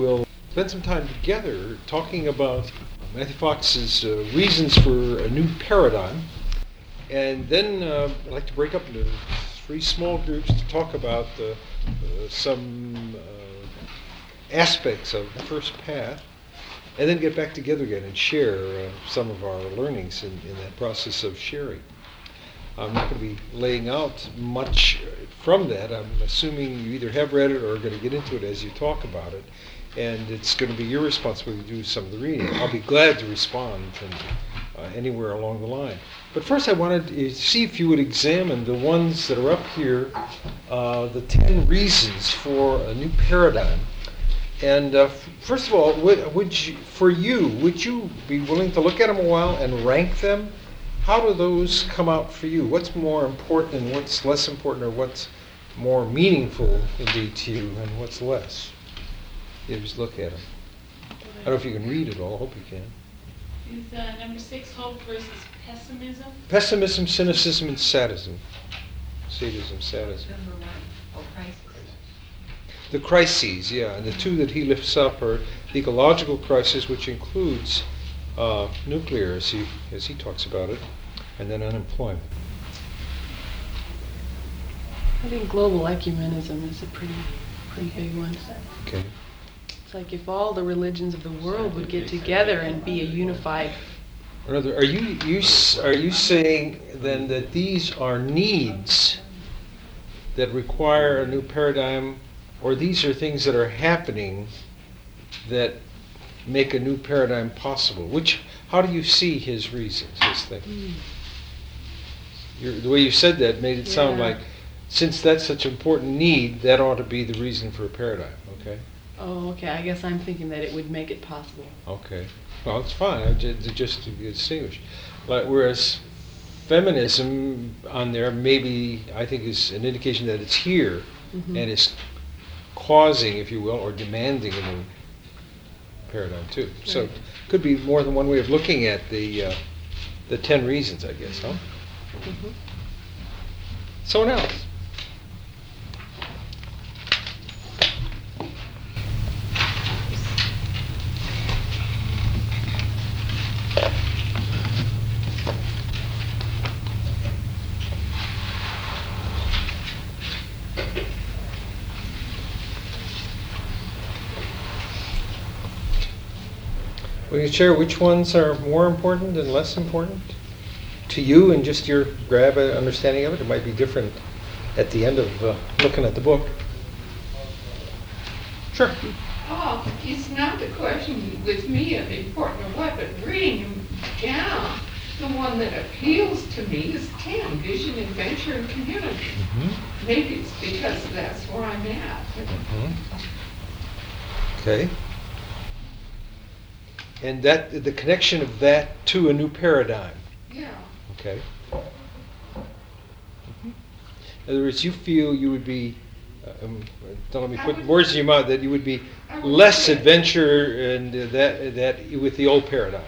we'll spend some time together talking about Matthew Fox's reasons for a new paradigm. And then I'd like to break up into 3 small groups to talk about some aspects of the first path, and then get back together again and share some of our learnings in that process of sharing. I'm not going to be laying out much from that. I'm assuming you either have read it or are going to get into it as you talk about it, and it's going to be your responsibility to do some of the reading. I'll be glad to respond from anywhere along the line. But first I wanted to see if you would examine the ones that are up here, the 10 reasons for a new paradigm. And first of all, would you be willing to look at them a while and rank them? How do those come out for you? What's more important and what's less important, or what's more meaningful indeed to you and what's less? You just look at them. I don't know if you can read it all. I hope you can. Is number 6 hope versus pessimism? Pessimism, cynicism, and sadism. Sadism, sadism. Number 1, crisis. The crises, yeah, and the 2 that he lifts up are the ecological crisis, which includes nuclear, as he talks about it, and then unemployment. I think global ecumenism is a pretty big one. Okay. It's like if all the religions of the world would get together and be a unified. Are you saying then that these are needs that require a new paradigm, or these are things that are happening that make a new paradigm possible? How do you see his reasons, his thing? The way you said that made it sound like, since that's such an important need, that ought to be the reason for a paradigm, okay? Oh, okay. I guess I'm thinking that it would make it possible. Okay. Well, it's fine, just to distinguish. Whereas feminism on there maybe, I think, is an indication that it's here and is causing, if you will, or demanding a new paradigm too. Right. So it could be more than one way of looking at the 10 reasons, I guess, huh? Mm-hmm. Someone else? Will you share which ones are more important and less important to you and just your grab understanding of it? It might be different at the end of looking at the book. Sure. Oh, it's not the question with me of important or what, but reading them down, the one that appeals to me is 10, vision, adventure, and community. Mm-hmm. Maybe it's because that's where I'm at. Mm-hmm. Okay. And that the connection of that to a new paradigm. Yeah. Okay. Mm-hmm. In other words, you feel you would be, don't let me put words in your mouth, that you would be less adventure and that with the old paradigm.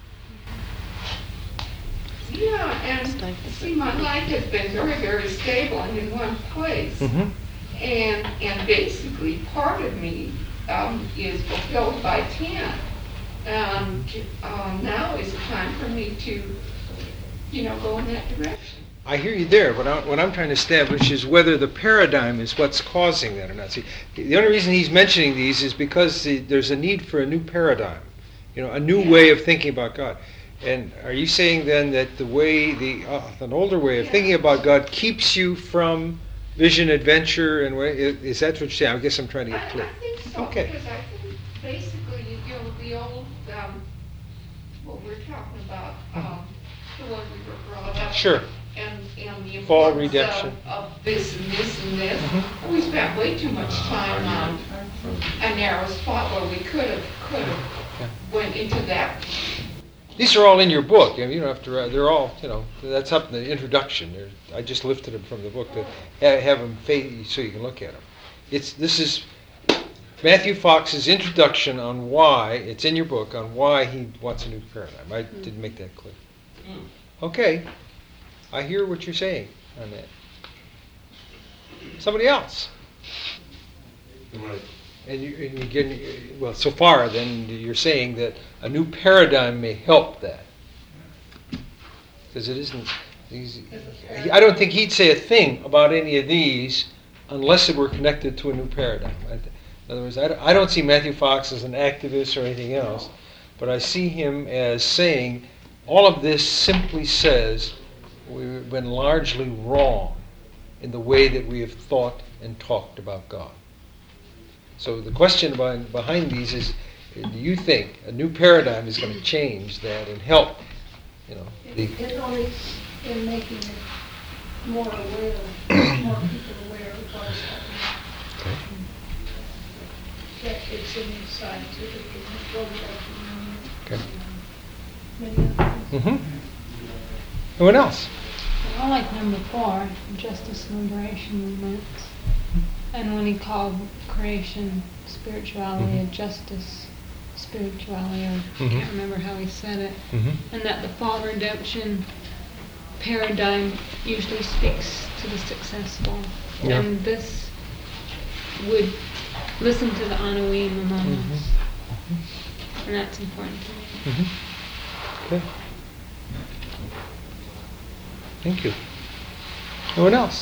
Yeah, and see, my life has been very, very stable and in one place. Mm-hmm. And basically, part of me is fulfilled by 10. Now is the time for me to, go in that direction. I hear you there, but what I'm trying to establish is whether the paradigm is what's causing that or not. See, the only reason he's mentioning these is because there's a need for a new paradigm, a new way of thinking about God. And are you saying then that an older way of thinking about God keeps you from vision, adventure, and is that what you're saying? I guess I'm trying to get clear. I think so, okay. Because I think basically, the old, what we're talking about, the one we were brought up. Sure. And the fall, importance redemption of this and this and this. Mm-hmm. And we spent way too much time on a narrow spot where we could have went into that. These are all in your book. You don't have to. They're all. That's up in the introduction. I just lifted them from the book to have them so you can look at them. This is Matthew Fox's introduction on why it's in your book on why he wants a new paradigm. I didn't make that clear. Okay, I hear what you're saying on that. Somebody else. Right. And you get, well, so far then you're saying that a new paradigm may help that. Because it isn't easy. I don't think he'd say a thing about any of these unless it were connected to a new paradigm. In other words, I don't see Matthew Fox as an activist or anything else, but I see him as saying all of this simply says we've been largely wrong in the way that we have thought and talked about God. So the question behind these is, do you think a new paradigm is going to change that and help? It's only in making it more aware, more people aware of what is happening. Okay. That it's in the scientific and global Okay. many other things. Mm-hmm. Anyone else? I like number 4, justice and liberation movements. And when he called creation spirituality, or justice spirituality, or I can't remember how he said it, and that the fall redemption paradigm usually speaks to the successful. Yeah. And this would listen to the Anawim among us. And that's important to me. Okay. Thank you. Anyone else?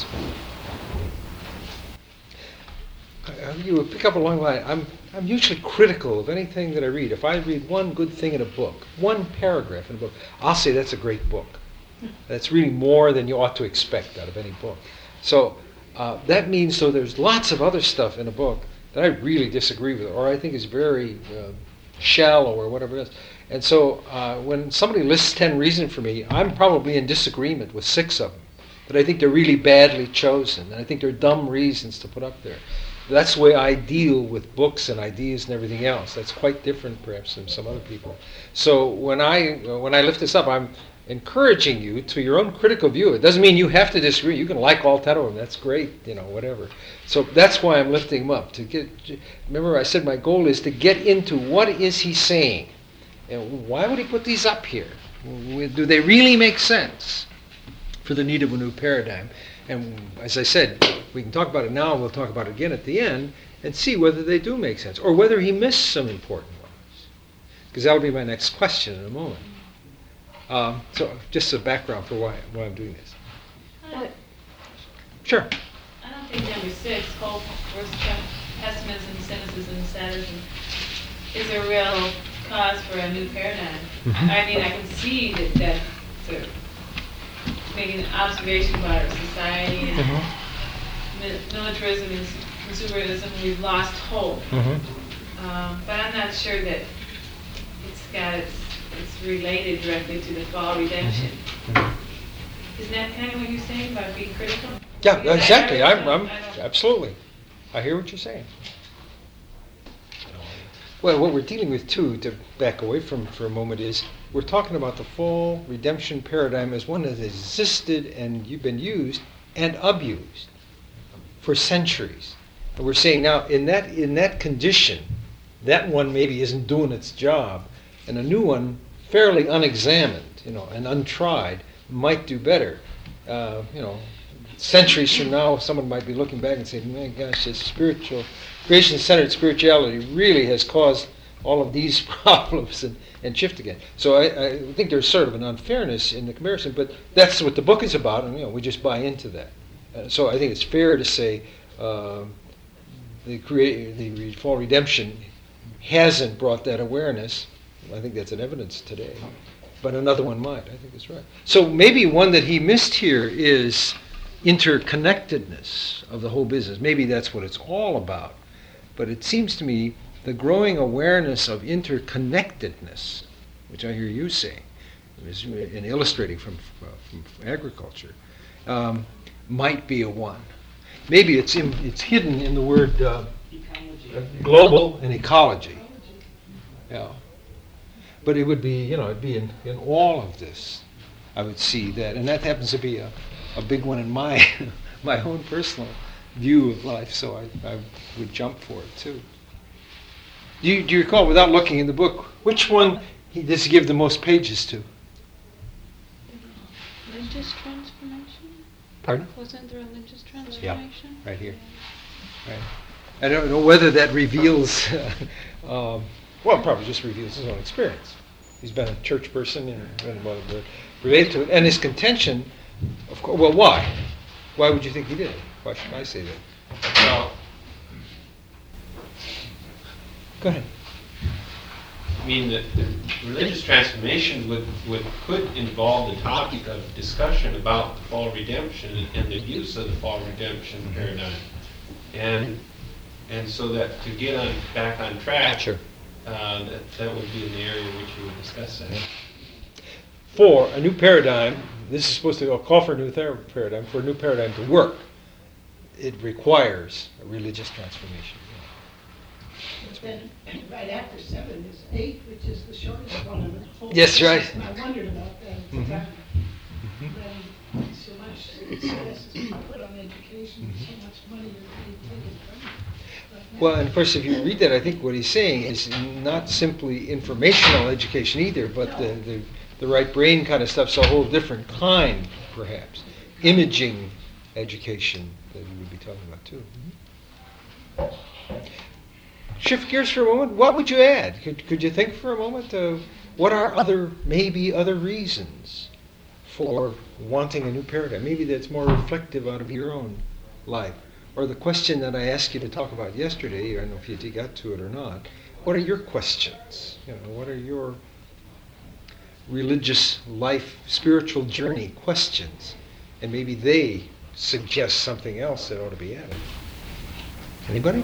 You pick up a long line. I'm usually critical of anything that I read. If I read one good thing in a book, one paragraph in a book, I'll say that's a great book. That's really more than you ought to expect out of any book. So that means there's lots of other stuff in a book that I really disagree with, or I think is very shallow, or whatever it is. And so when somebody lists 10 reasons for me, I'm probably in disagreement with 6 of them. That I think they're really badly chosen, and I think they're dumb reasons to put up there. That's the way I deal with books and ideas and everything else. That's quite different, perhaps, than some other people. So when I lift this up, I'm encouraging you to your own critical view. It doesn't mean you have to disagree. You can like all 10 of them. That's great, whatever. So that's why I'm lifting them up. Remember, I said my goal is to get into what is he saying, and why would he put these up here? Do they really make sense for the need of a new paradigm? And as I said, we can talk about it now, and we'll talk about it again at the end, and see whether they do make sense, or whether he missed some important ones. Because that'll be my next question in a moment. So just a background for why I'm doing this. Sure. I don't think number 6, hope versus pessimism, cynicism, sadism, is a real cause for a new paradigm. I mean, I can see that making an observation about our society and militarism and consumerism, we've lost hope. But I'm not sure that it's related directly to the fall redemption. Isn't that kind of what you're saying about being critical? Yeah, Because exactly. I I'm don't- absolutely. I hear what you're saying. Well, what we're dealing with, too, to back away from for a moment, is we're talking about the fall redemption paradigm as one that has existed and you've been used and abused for centuries. And we're saying now, in that condition, that one maybe isn't doing its job, and a new one, fairly unexamined, and untried, might do better. Centuries from now, someone might be looking back and saying, "My gosh, this spiritual, creation-centered spirituality really has caused all of these problems," and shift again. So I think there's sort of an unfairness in the comparison, but that's what the book is about, and we just buy into that. So I think it's fair to say the fall redemption hasn't brought that awareness. I think that's an evidence today, but another one might. I think that's right. So maybe one that he missed here is interconnectedness of the whole business. Maybe that's what it's all about. But it seems to me the growing awareness of interconnectedness, which I hear you saying, and illustrating from agriculture, might be a one. Maybe it's hidden in the word global and ecology. Yeah. But it would be, it'd be in all of this. I would see that, and that happens to be a big one in my my own personal view of life. So I would jump for it too. Do you recall, without looking in the book, which one does he give the most pages to? Religious transformation? Pardon? Wasn't the religious transformation? Right here. Right. I don't know whether that reveals, well, probably just reveals his own experience. He's been a church person and related to it. And his contention, of course, well, why? Why would you think he did it? Why should I say that? Well, Go ahead. I mean, the religious transformation could involve the topic of discussion about the fall redemption and the use of the fall redemption paradigm. And so that to get back on track, Sure. that would be in the area which you would discuss that. For a new paradigm, this is supposed to call for a new paradigm, for a new paradigm to work, it requires a religious transformation. But then, right after 7 is 8, which is the shortest one of the whole. Yes, right. And I wondered about that at the Mhm. time. When so much success is put on education, so much money is being taken from it. But now- Well, and of course, if you read that, I think what he's saying is not simply informational education either, but the right brain kind of stuff's a whole different kind, perhaps. Imaging education that he would be talking about, too. Shift gears for a moment. What would you add? Could you think for a moment of what are maybe other reasons for wanting a new paradigm? Maybe that's more reflective out of your own life. Or the question that I asked you to talk about yesterday, I don't know if you got to it or not. What are your questions? What are your religious life, spiritual journey questions? And maybe they suggest something else that ought to be added. Anybody?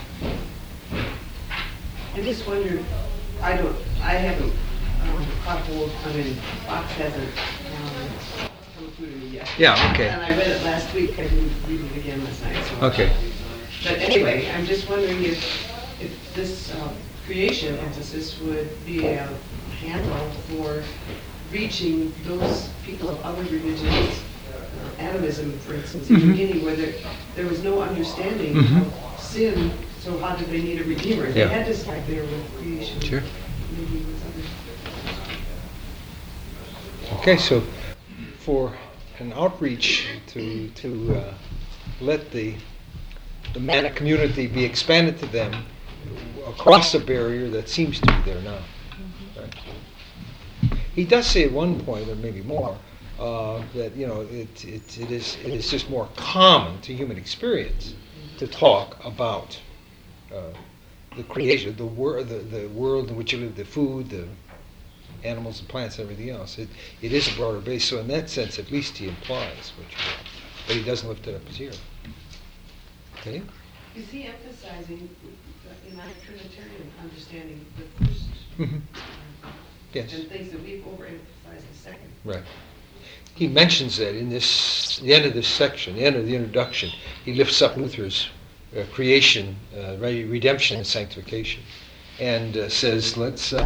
I just wondered, I haven't caught hold, Fox hasn't come through to me yet. Yeah, okay. And I read it last week, I didn't read it again last night, so. Okay. But anyway, I'm just wondering if this creation emphasis would be a handle for reaching those people of other religions, animism, for instance, in the beginning, where there was no understanding of sin. So how did they need a redeemer? They Yeah. had to start there with creation. Sure. Maybe with others. Okay, so for an outreach to let the Mana community be expanded to them across a barrier that seems to be there now. Right? He does say at one point, or maybe more, that it is just more common to human experience to talk about the creation, the world in which you live, the food, the animals and plants, and everything else. It is a broader base. So in that sense, at least he implies what you will. But he doesn't lift it up as here. Okay? Is he emphasizing in our Trinitarian understanding the first? Mhm. Yes. And things that we've overemphasized the second. Right. He mentions that in the end of this section, the end of the introduction. He lifts up Luther's creation, redemption, and sanctification, and says,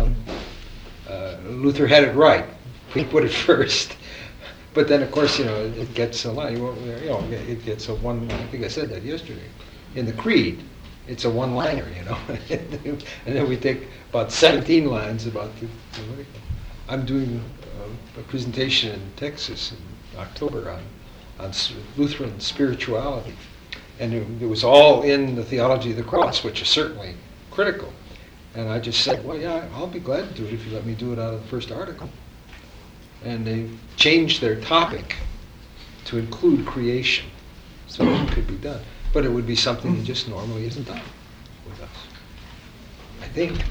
Luther had it right. He put it first. But then, of course, it gets a line. It gets a one. I think I said that yesterday. In the creed, it's a one-liner, and then we take about 17 lines about I'm doing a presentation in Texas in October on Lutheran spirituality, and it was all in the theology of the cross, which is certainly critical. And I just said, well, yeah, I'll be glad to do it if you let me do it out of the first article. And they changed their topic to include creation, so it could be done. But it would be something that just normally isn't done with us, I think.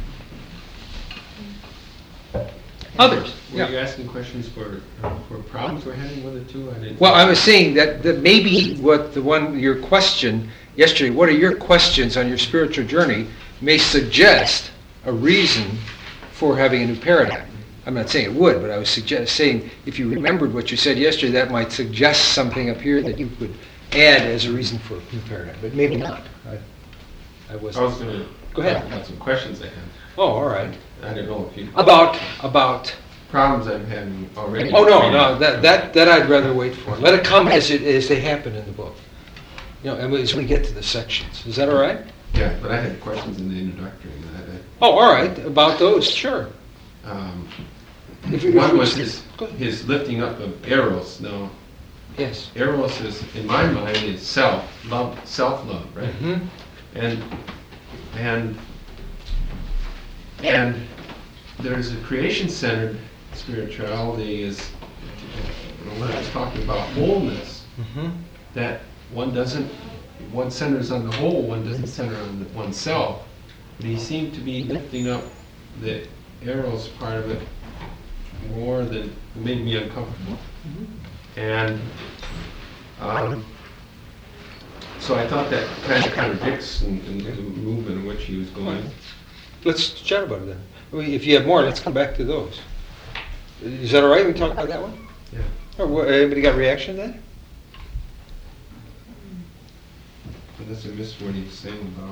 Others? Were you asking questions for problems we're having with it too? I didn't. Well, I was saying that maybe your question yesterday, what are your questions on your spiritual journey, may suggest a reason for having a new paradigm. I'm not saying it would, but I was saying if you remembered what you said yesterday, that might suggest something up here that you could add as a reason for a new paradigm, but maybe not. I was going to Go ahead. talk about some questions I have. Oh, all right. I don't know if you... About... Problems I'm having already. Oh, no, that I'd rather wait for. Let it come as they happen in the book. And as we get to the sections. Is that all right? Yeah, but I had questions in the introductory. Oh, all right. About those, sure. One was his lifting up of eros. Now, yes. Eros is, in my mind, is self-love, right? Mm-hmm. And there's a creation-centered spirituality is when I was talking about wholeness, that one centers on the whole, one doesn't center on oneself. But he seemed to be lifting up the eros part of it more than made me uncomfortable. And so I thought that kind of contradicts in the movement in which he was going. Let's chat about it then. If you have more, let's come back to those. Is that all right? We talk about that one? Yeah. Anybody got a reaction to that? Unless I missed what he was saying about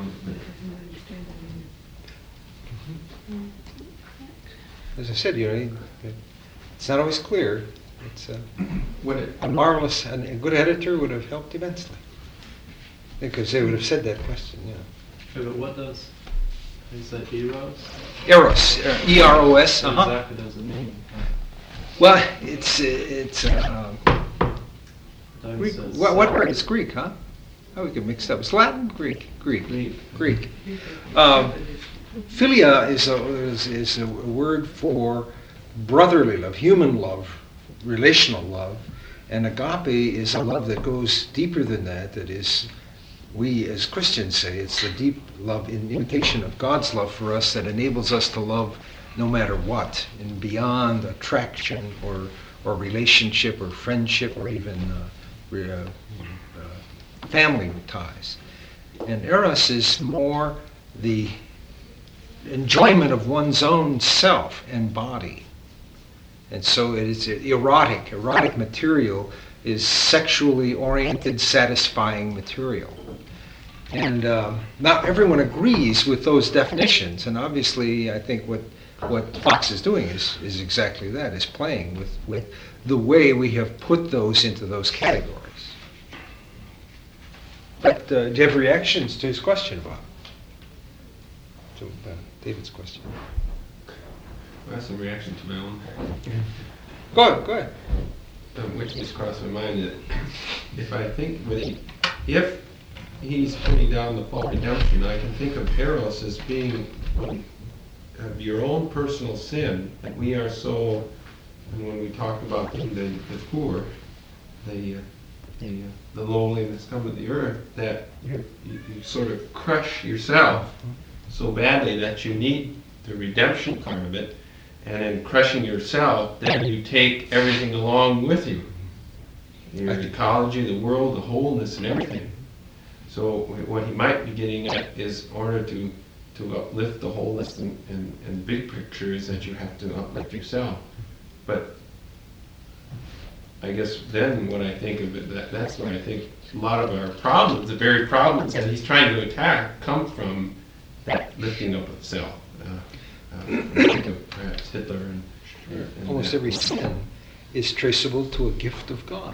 it. As I said, it's not always clear. It's a marvelous and a good editor would have helped immensely, because they would have said that question. Yeah. But what does is that eros? Eros, E-R-O-S. What exactly does it mean? Well, it's Greek. Says, What word is Greek, huh? Oh, we get mixed up. It's Latin, Greek. Philia is a word for brotherly love, human love, relational love, and agape is a love that goes deeper than that. That is, we as Christians say, it's the deep love in imitation of God's love for us that enables us to love no matter what, and beyond attraction or relationship or friendship or even family ties. And eros is more the enjoyment of one's own self and body. And so it is erotic. Erotic material is sexually oriented, satisfying material. And not everyone agrees with those definitions. And obviously, I think what Fox is doing is exactly that, is playing with the way we have put those into those categories. But do you have reactions to his question, Bob? To David's question. I have some reaction to my own. Go ahead. Which just crossed my mind that if he's putting down the fall redemption, I can think of eros as being of your own personal sin. That we are so, and when we talk about the poor, the lowly that's come to the earth, that you sort of crush yourself so badly that you need the redemption part of it, and in crushing yourself, then you take everything along with you. Your ecology, the world, the wholeness, and everything. So what he might be getting at is, in order to uplift the wholeness and big picture, is that you have to uplift yourself. But I guess then when I think of it, that's when I think a lot of our problems, the very problems that he's trying to attack, come from that lifting up of self. I think of perhaps Hitler and almost every sin is traceable to a gift of God.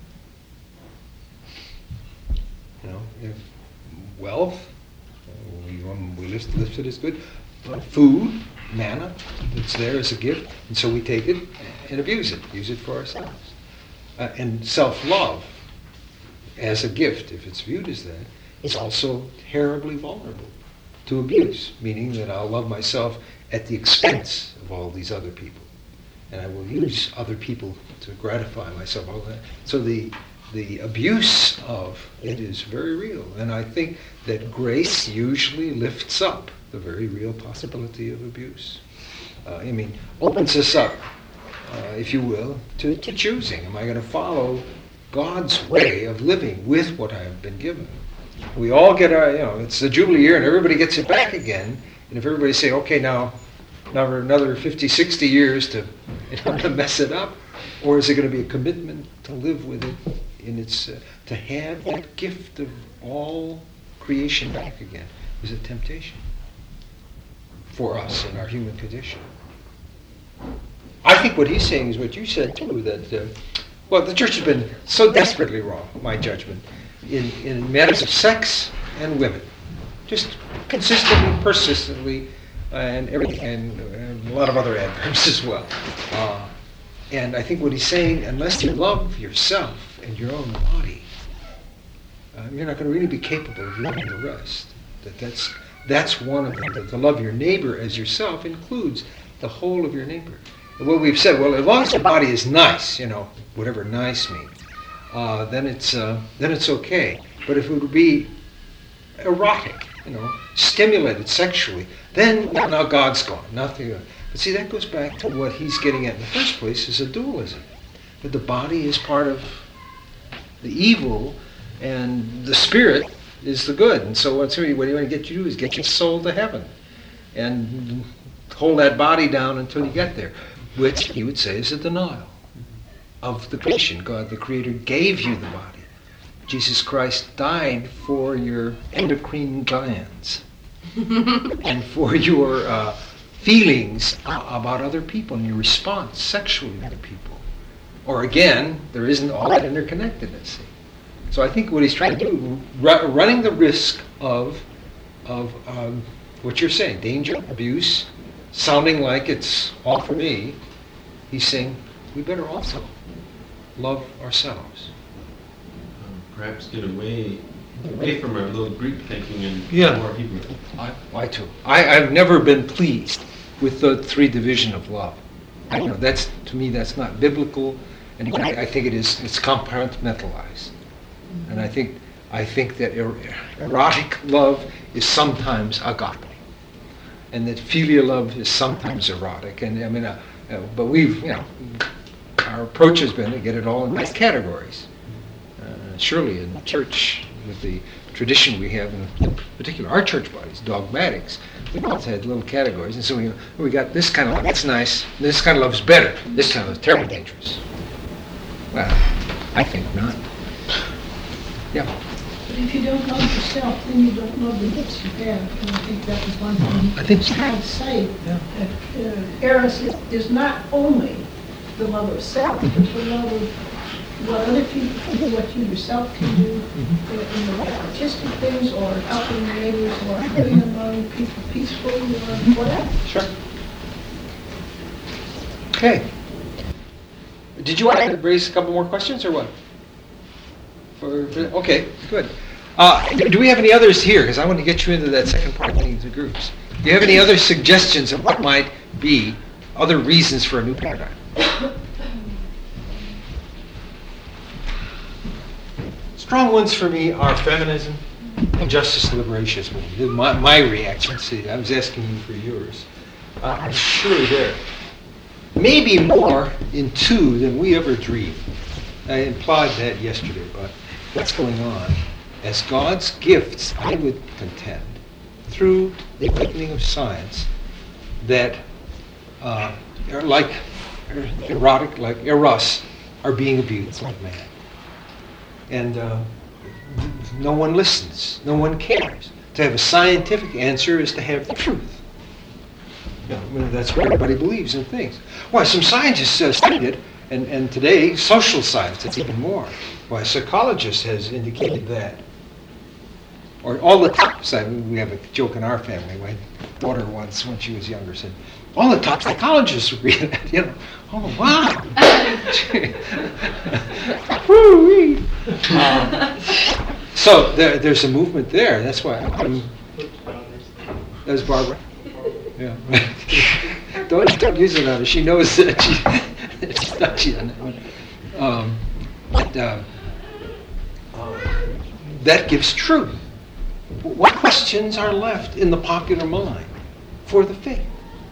If wealth, we list it as good, but food, manna, it's there as a gift, and so we take it and use it for ourselves. And self-love, as a gift, if it's viewed as that, is also terribly vulnerable to abuse, meaning that I'll love myself at the expense of all these other people. And I will use other people to gratify myself. All that. So the abuse of it is very real. And I think that grace usually lifts up the very real possibility of abuse. Opens us up, if you will, to choosing. Am I going to follow God's way of living with what I have been given? We all get it's the Jubilee year and everybody gets it back again. And if everybody say, okay, now another 50, 60 years to mess it up, or is it going to be a commitment to live with it in its, to have that gift of all creation back again? Is a temptation for us in our human condition. I think what he's saying is what you said too, that, the church has been so desperately wrong, my judgment, in matters of sex and women. Just consistently, persistently, and everything, and a lot of other adverbs as well. And I think what he's saying, unless you love yourself and your own body, you're not going to really be capable of loving the rest. That's one of them. That to love your neighbor as yourself includes the whole of your neighbor. And what we've said, well, as long as the body is nice, whatever nice means, then it's okay. But if it would be erotic, stimulated sexually, then now God's gone. Nothing. But see, that goes back to what he's getting at in the first place, is a dualism. That the body is part of the evil, and the spirit is the good. And so what you want to get you to do is get your soul to heaven, and hold that body down until you get there, which he would say is a denial of the creation. God, the Creator, gave you the body. Jesus Christ died for your endocrine glands and for your feelings about other people and your response sexually to other people. Or again, there isn't all that interconnectedness. So I think what he's trying to do, running the risk of what you're saying, danger, abuse, sounding like it's all for me, he's saying we better also love ourselves. Perhaps get away from our little Greek thinking and more Hebrew. I too. I've never been pleased with the three division of love. To me that's not biblical, and I think it's compartmentalized. And I think that erotic love is sometimes agape, and that filial love is sometimes erotic. And but our approach has been to get it all in these categories. Surely in the church, with the tradition we have, in particular our church bodies, dogmatics, we've always had little categories. And so we got this kind of love, that's nice, this kind of love is better, this kind of love is terribly dangerous. Well, I think not. Yeah. But if you don't love yourself, then you don't love the gifts you have. And I think that was one thing I think he tried to say. That Eros is not only the love of self, but the love of what other people can do, what you yourself can do in the way artistic things, or helping your neighbors, or living among people peacefully, or whatever. Sure. Okay. Did you want to raise a couple more questions, or what? Okay, good. Do we have any others here? Because I want to get you into that second part of the groups. Do you have any other suggestions of what might be other reasons for a new paradigm? Strong ones for me are feminism and justice and liberation movement. My reaction, see, I was asking you for yours. I'm surely there. Maybe more in two than we ever dreamed. I implied that yesterday, but what's going on? As God's gifts, I would contend, through the awakening of science, that are like erotic, like eros, are being abused like man. And no one listens. No one cares. To have a scientific answer is to have the truth. That's what everybody believes and thinks. Why, some scientists studied it, and today, social science, it's even more. Why, a psychologist has indicated that. Or all the top, we have a joke in our family. My daughter once, when she was younger, said, all the top psychologists agree that, oh, wow. Woo-wee. So there's a movement there. That's why that's Barbara. Yeah. Don't use it on her. She knows that she's touchy on that one. That gives truth. What questions are left in the popular mind for the faith?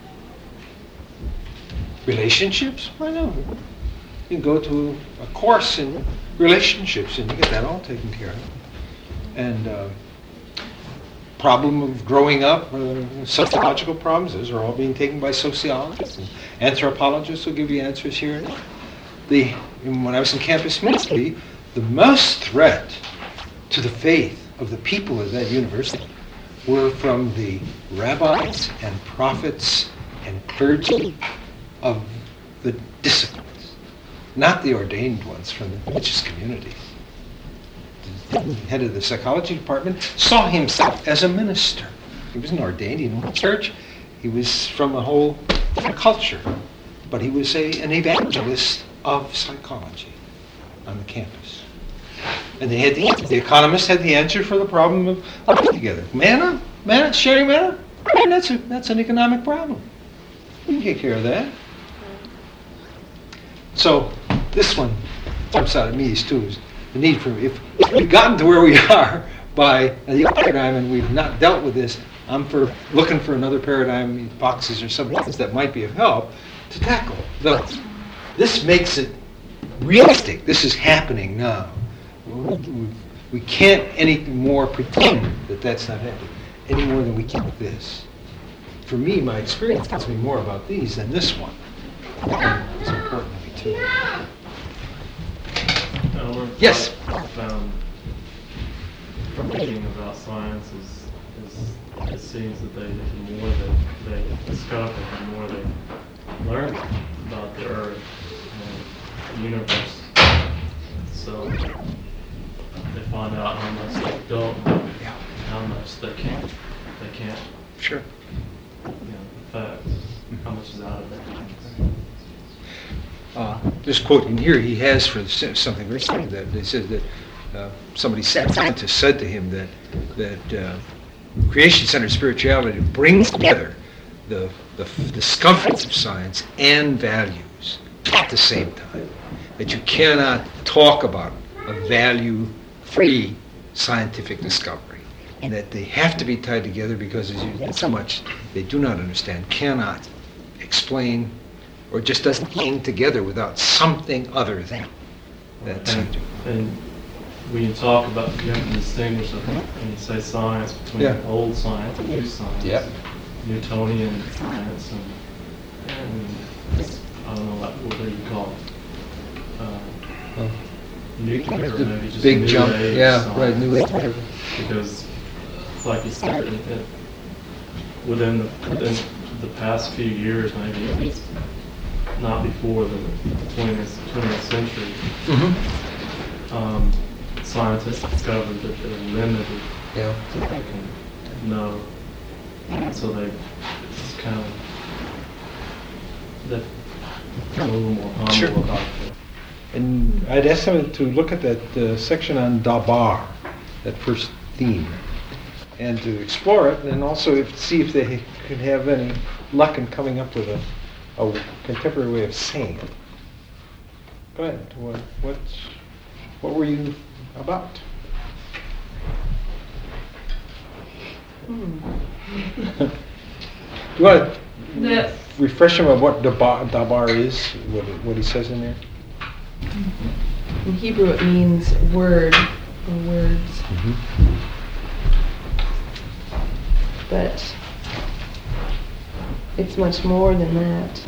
Relationships? Why no? You can go to a course in relationships and you get that all taken care of. And problem of growing up, sociological problems, those are all being taken by sociologists and anthropologists will give you answers here and there. When I was in campus ministry, the most threat to the faith of the people of that university were from the rabbis and prophets and clergy of the disciplines, not the ordained ones from the religious community. The head of the psychology department saw himself as a minister. He wasn't ordained in a church. He was from a whole culture, but he was an evangelist of psychology on the campus. And they had the economists had the answer for the problem of living together. Manna, sharing manna, and that's an economic problem. We can take care of that. So this one jumps out at me too, is the need for, if we've gotten to where we are by the paradigm and we've not dealt with this, I'm for looking for another paradigm, boxes or something else that might be of help to tackle. This makes it realistic. This is happening now. We can't any more pretend that that's not happening, any more than we can with this. For me, my experience tells me more about these than this one. It's important to me too. Yes? I found from reading about science is it seems that the more that they discover, the more they learn about the Earth and the universe. So they find out how much they don't know, and how much they can't. Sure. Affect how much is out of their hands. This quote in here he has for something very similar. That it says that scientist said to him that creation-centered spirituality brings together the discomforts of science and values at the same time. That you cannot talk about a value-free scientific discovery, and that they have to be tied together because there's so much they do not understand, cannot explain, or just doesn't hang together without something other than that. And when you talk about, you have to distinguish, when you say science, between old science and new science, Newtonian science, and I don't know what you call it. Nuclear, or maybe just big new jump, age right, science. new age. Because it's like you said, within the past few years, maybe not before the 20th century, scientists discovered that they're limited to what they can know. So they just kind of they're a little more humble about it. And I'd ask them to look at that section on Dabar, that first theme, and to explore it, and also see if they could have any luck in coming up with a contemporary way of saying it. Go ahead. What were you about? Do you want to refresh him on what Dabar is, what he says in there? In Hebrew it means word or words. But it's much more than that.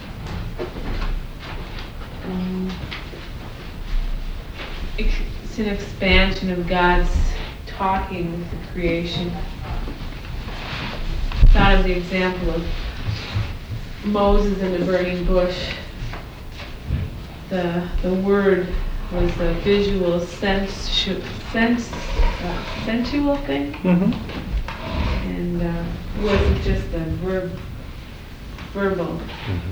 It's an expansion of God's talking with the creation. Thought of the example of Moses in the burning bush. The word was a visual, sensual thing, and it wasn't just a verbal.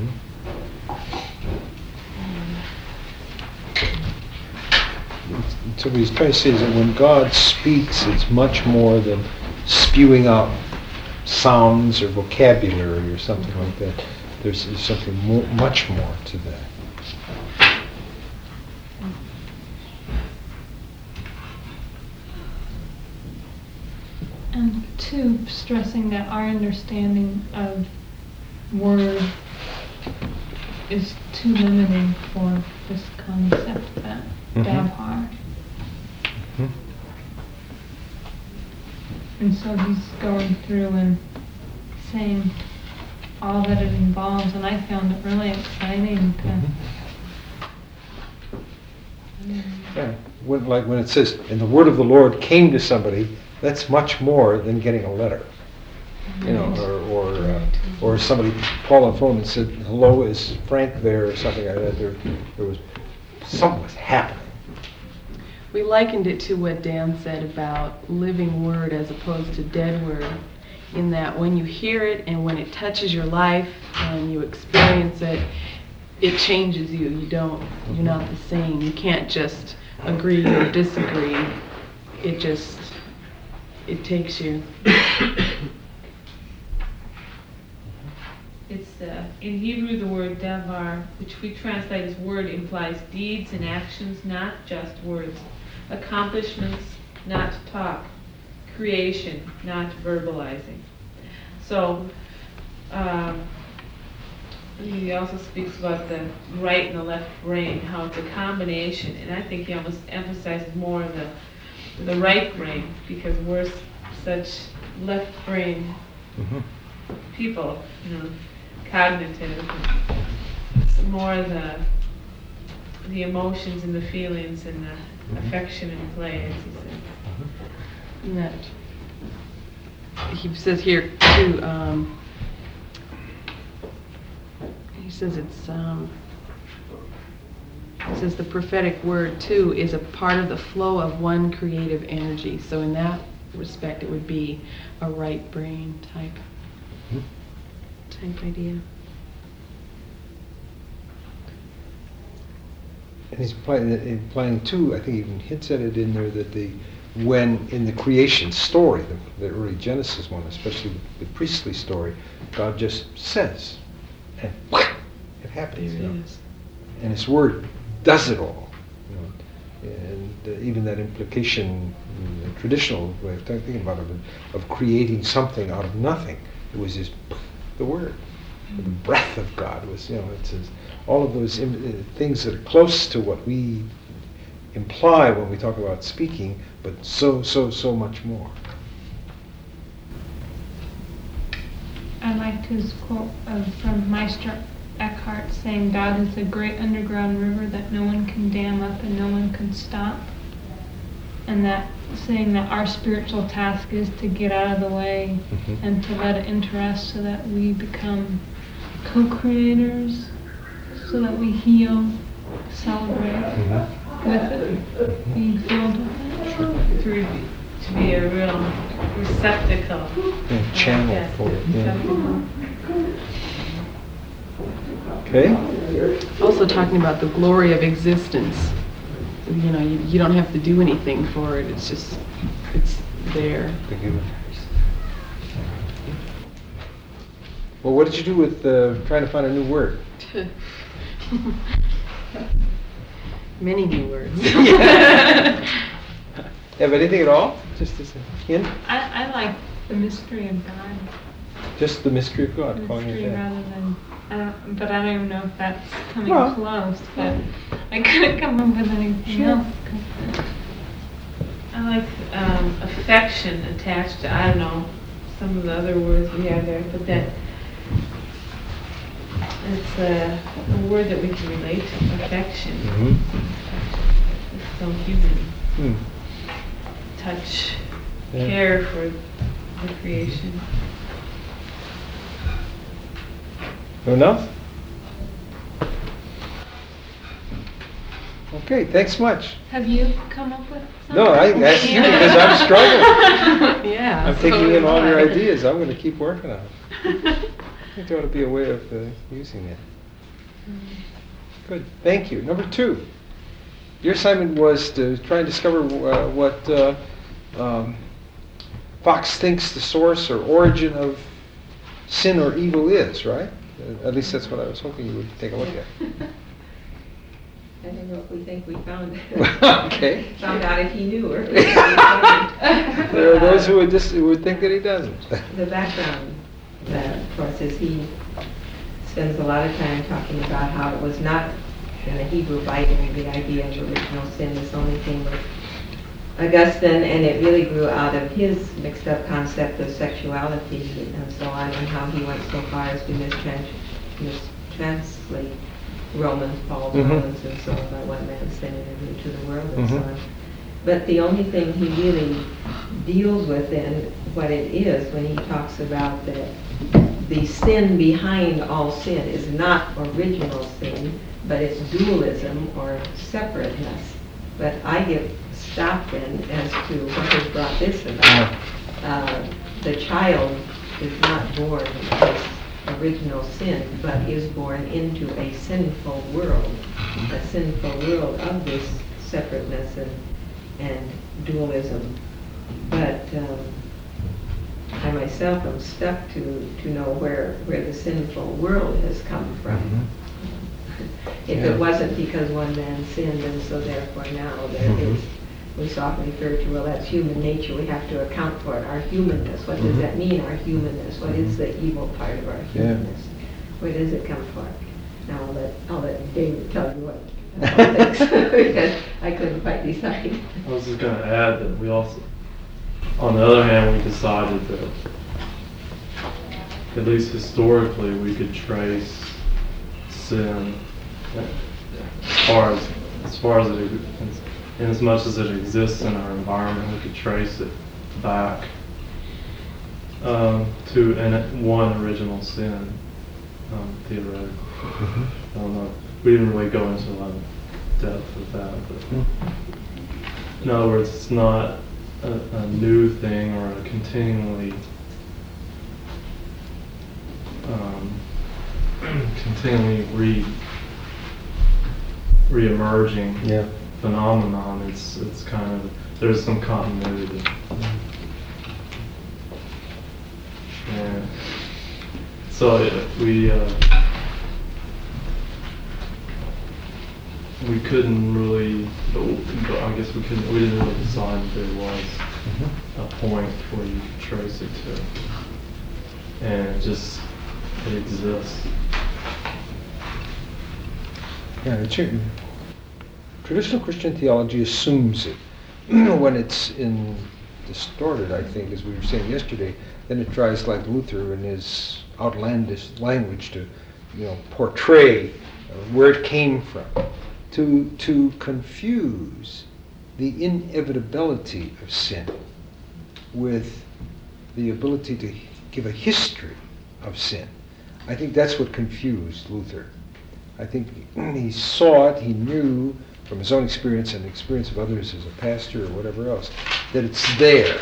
So what he's trying to say is that when God speaks, it's much more than spewing out sounds or vocabulary or something like that. There's something much more to that. And two, stressing that our understanding of word is too limiting for this concept that Dabhar. And so he's going through and saying all that it involves, and I found it really exciting to. Yeah, when it says, and the word of the Lord came to somebody, that's much more than getting a letter. You know, or somebody called on the phone and said, "Hello, is Frank there?" or something like that. There was something was happening. We likened it to what Dan said about living word as opposed to dead word, in that when you hear it and when it touches your life and you experience it, it changes you. You're not the same. You can't just agree or disagree. It takes you. It's, in Hebrew, the word davar, which we translate as word, implies deeds and actions, not just words. Accomplishments, not talk. Creation, not verbalizing. So, he also speaks about the right and the left brain, how it's a combination, and I think he almost emphasizes more the right brain, because we're such left brain people, cognitive. It's more the emotions and the feelings and the affection in play, as he says. And that he says here too. He says he says the prophetic word too is a part of the flow of one creative energy. So in that respect, it would be a right brain type idea. And he's implying too, I think he even hints at it in there, that when in the creation story, the early Genesis one, especially the priestly story, God just says, and it happens. Yes. And His word does it all. And even that implication, in the traditional way of thinking about it, of creating something out of nothing, it was just the word. The breath of God was, it says all of those things that are close to what we imply when we talk about speaking, but so much more. I liked his quote from Meister Eckhart saying, God is a great underground river that no one can dam up and no one can stop. And that saying that our spiritual task is to get out of the way and to let it enter us so that we become co-creators, so that we heal, celebrate with it, being filled with it. To be a real receptacle. And channel Yes, for it. receptacle. Okay? Also talking about the glory of existence. You don't have to do anything for it. It's there. Well, what did you do with trying to find a new word? Many new words. Have anything at all? Just as a hint? I like the mystery of God. Just the mystery of God, calling it Mystery that. rather than, but I don't even know if that's coming Well. close, but I couldn't come up with anything else. I like affection attached to, I don't know, some of the other words we have there, but that it's a word that we can relate to, affection. It's so human. Touch, Yeah. care for the creation. No enough? Okay, thanks much. Have you come up with something? No, I asked you because I'm struggling. Yeah. I'm so taking in am all your I. ideas. I'm going to keep working on it. I think there ought to be a way of using it. Good, thank you. Number 2. Your assignment was to try and discover what Fox thinks the source or origin of sin or evil is, right? At least that's what I was hoping you would take a look at. I don't know if we think we found Okay. found out if he knew or if he didn't. There are those who would think that he doesn't. The background, of course, is he spends a lot of time talking about how it was not in the Hebrew Bible the idea of original sin. This only came with Augustine, and it really grew out of his mixed up concept of sexuality and so on, and how he went so far as to mistranslate Paul's Romans and so on, about what man sin into the world and so on. But the only thing he really deals with in what it is when he talks about that the sin behind all sin is not original sin, but it's dualism or separateness. But I get stopped then as to what has brought this about. The child is not born as original sin, but is born into a sinful world of this separateness and dualism. But I myself am stuck to know where the sinful world has come from. If it wasn't because one man sinned, and so therefore now there is, we so often refer to, well, that's human nature, we have to account for it, our humanness. What does that mean, our humanness? What is the evil part of our humanness? Where does it come from? Now I'll let David tell you what he thinks, because I couldn't quite decide. I was just going to add that we also, on the other hand, we decided that, at least historically, we could trace sin as far as it, in as much as it exists in our environment, we could trace it back to one original sin, theoretically. I don't know. We didn't really go into a lot of depth with that, but in other words, it's not a new thing or a continually re-emerging phenomenon. It's kind of, there's some continuity. And so we couldn't really, I guess we didn't really decide that there was a point where you could trace it to, and it exists. Yeah, traditional Christian theology assumes it. When it's distorted, I think, as we were saying yesterday, then it tries, like Luther in his outlandish language, to portray where it came from, to confuse the inevitability of sin with the ability to give a history of sin. I think that's what confused Luther. I think he saw it, he knew from his own experience and the experience of others as a pastor or whatever else, that it's there.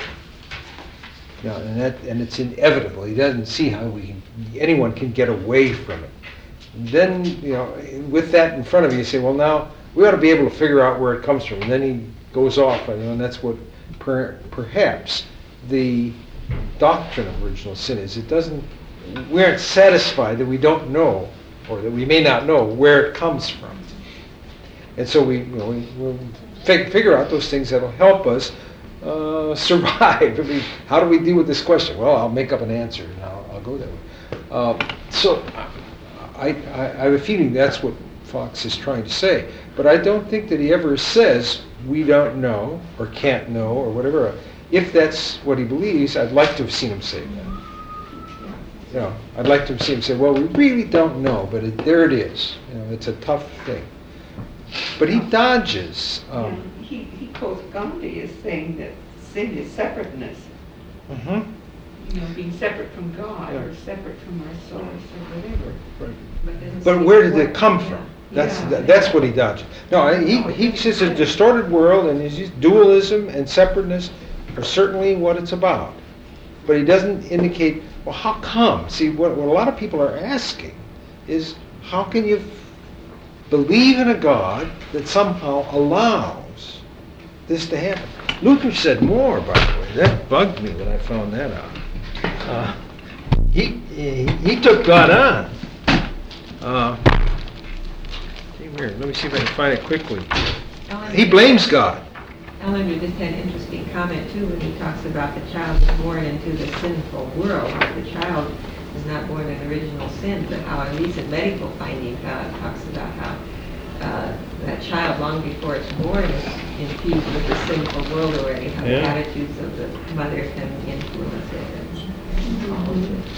And it's inevitable. He doesn't see how anyone can get away from it. Then, with that in front of you say, well, now we ought to be able to figure out where it comes from. And then he goes off, and that's what perhaps the doctrine of original sin is. We aren't satisfied that we don't know, or that we may not know where it comes from. And so we'll figure out those things that'll help us survive. I mean, how do we deal with this question? Well, I'll make up an answer, and I'll go that way. So I have a feeling that's what Fox is trying to say. But I don't think that he ever says we don't know, or can't know, or whatever. If that's what he believes, I'd like to have seen him say that. I'd like to see him say, well, we really don't know, but there it is. It's a tough thing. But he dodges. He quotes Gandhi as saying that sin is separateness. Being separate from God, or separate from our source, or whatever. Right. But where did it come from? That's what he dodges. No, he says a distorted world, and his dualism and separateness are certainly what it's about. But he doesn't indicate, well, how come? See, what a lot of people are asking is, how can you believe in a God that somehow allows this to happen? Luther said more, by the way. That bugged me when I found that out. He took God on. Let me see if I can find it quickly. He blames God. Ellender just had an interesting comment too when he talks about the child is born into the sinful world. The child is not born in original sin, but how a recent medical finding talks about how that child, long before it's born, is infused with the sinful world already, how the attitudes of the mother can influence it and all of it.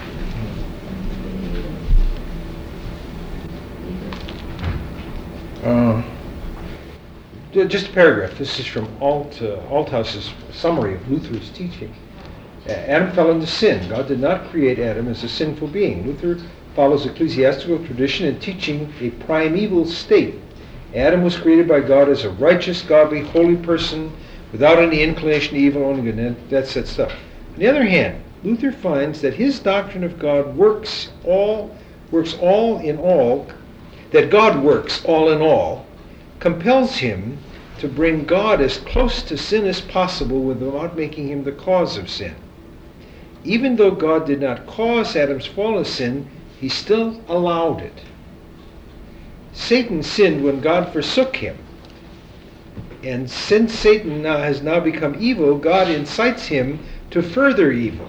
Just a paragraph. This is from Althaus's summary of Luther's teaching. Adam fell into sin. God did not create Adam as a sinful being. Luther follows ecclesiastical tradition in teaching a primeval state. Adam was created by God as a righteous, godly, holy person without any inclination to evil, only good. And that's that stuff. On the other hand, Luther finds that his doctrine of God works all in all, compels him to bring God as close to sin as possible without making him the cause of sin. Even though God did not cause Adam's fall of sin, he still allowed it. Satan sinned when God forsook him. And since Satan has now become evil, God incites him to further evil.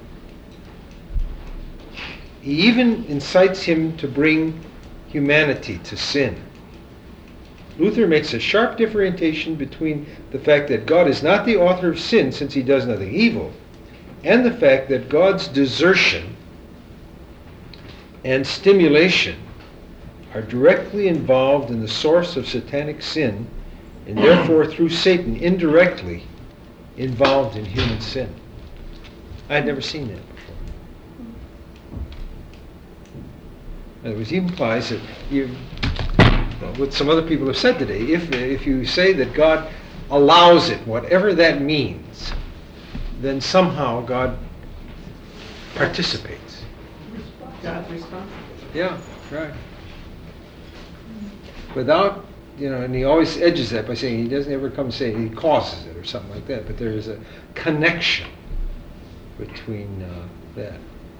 He even incites him to bring humanity to sin. Luther makes a sharp differentiation between the fact that God is not the author of sin, since he does nothing evil, and the fact that God's desertion and stimulation are directly involved in the source of satanic sin, and therefore through Satan indirectly involved in human sin. I had never seen that before. In other words, he implies that what some other people have said today, if you say that God allows it, whatever that means, then somehow God participates. God's responsible. Yeah, right. Without, and he always edges that by saying he doesn't ever come and say he causes it or something like that, but there is a connection between that.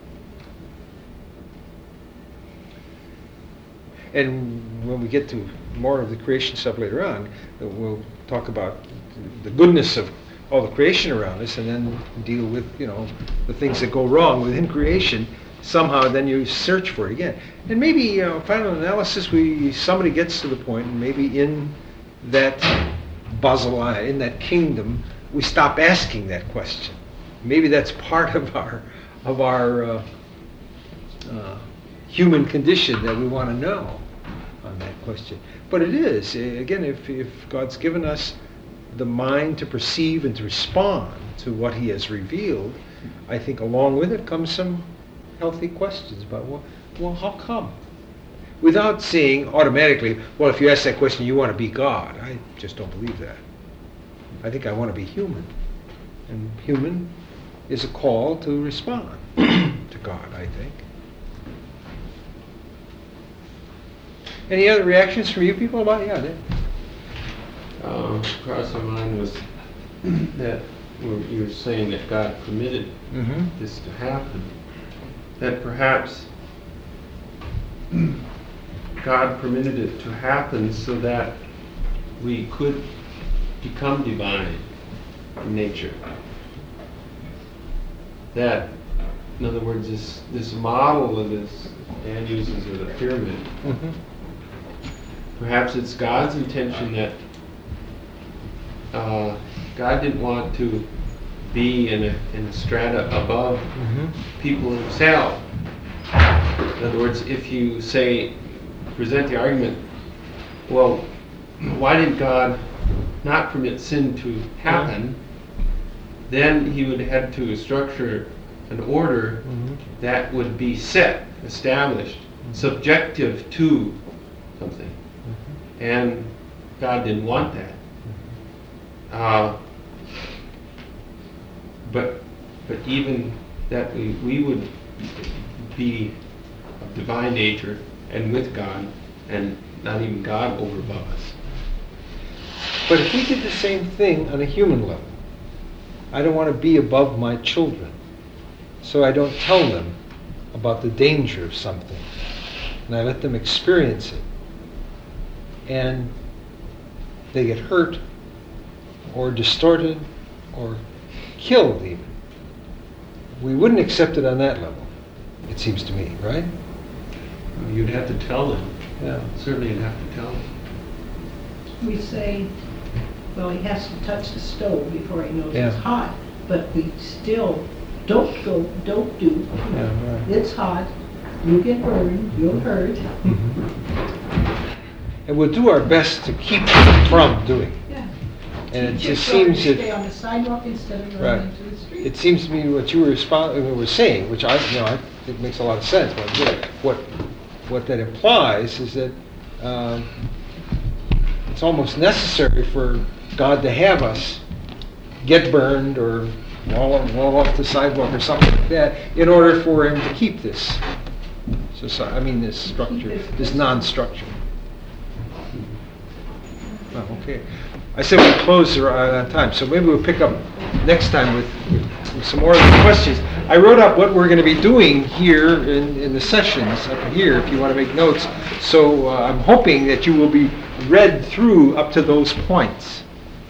And when we get to more of the creation stuff later on, we'll talk about the goodness of all the creation around us, and then deal with, the things that go wrong within creation. Somehow then you search for it again. And maybe, final analysis, somebody gets to the point, and maybe in that Basileia, in that kingdom, we stop asking that question. Maybe that's part of our human condition that we want to know on that question. But it is, again, if God's given us the mind to perceive and to respond to what he has revealed, I think along with it comes some healthy questions about, well, how come? Without saying automatically, well, if you ask that question, you want to be God. I just don't believe that. I think I want to be human. And human is a call to respond to God, I think. Any other reactions from you people about it? Yeah, Across my mind was that you were saying that God permitted this to happen. That perhaps God permitted it to happen so that we could become divine in nature. That, in other words, this model of this, Dan uses of the pyramid, perhaps it's God's intention that God didn't want to be in a strata above people himself. In other words, if you present the argument, well, why did God not permit sin to happen? Then he would have to structure an order that would be set, established, subjective to something. And God didn't want that. But even that we would be of divine nature and with God, and not even God over above us. But if we did the same thing on a human level, I don't want to be above my children, so I don't tell them about the danger of something, and I let them experience it. And they get hurt, or distorted, or killed even. We wouldn't accept it on that level, it seems to me, right? You'd have to tell them. Yeah. Certainly you'd have to tell them. We say, well, he has to touch the stove before he knows Yeah. it's hot, but we still don't do. Yeah, right. It's hot, you get burned, you'll hurt. And we'll do our best to keep them from doing it. Yeah. And it Teach just your children seems to stay that on the sidewalk instead of Right. running into the street. it seems to me what you were saying, which I think makes a lot of sense. But what that implies is that it's almost necessary for God to have us get burned or wall off the sidewalk or something like that in order for him to keep this society. This structure, this non-structure. Oh, okay. I said we close on time, so maybe we'll pick up next time with some more of the questions. I wrote up what we're going to be doing here in the sessions up here, if you want to make notes. So I'm hoping that you will be read through up to those points.